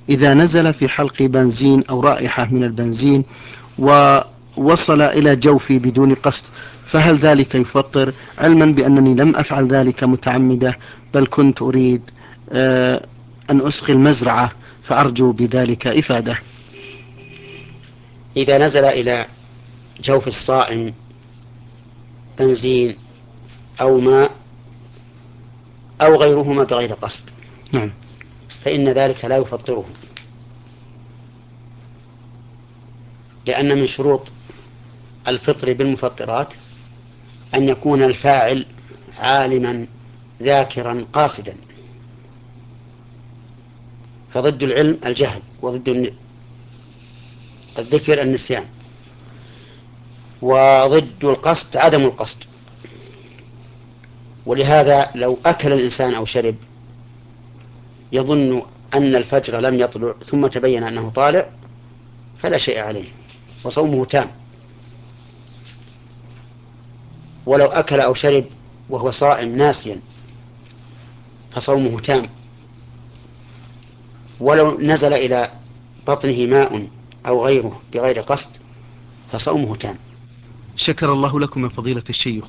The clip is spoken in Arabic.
إذا نزل في حلق بنزين أو رائحة من البنزين ووصل إلى جوفي بدون قصد، فهل ذلك يفطر؟ علما بأنني لم أفعل ذلك متعمدة، بل كنت أريد أن أسقي المزرعة، فأرجو بذلك إفادة. إذا نزل إلى جوف الصائم بنزين أو ماء أو غيرهما بغير قصد نعم. فإن ذلك لا يفطره، لأن من شروط الفطر بالمفطرات أن يكون الفاعل عالما ذاكرا قاصدا، فضد العلم الجهل، وضد الذكر النسيان، وضد القصد عدم القصد. ولهذا لو أكل الإنسان أو شرب يظن أن الفجر لم يطلع ثم تبين أنه طالع فلا شيء عليه وصومه تام. ولو أكل أو شرب وهو صائم ناسيا فصومه تام. ولو نزل إلى بطنه ماء أو غيره بغير قصد فصومه تام. شكر الله لكم يا فضيلة الشيخ.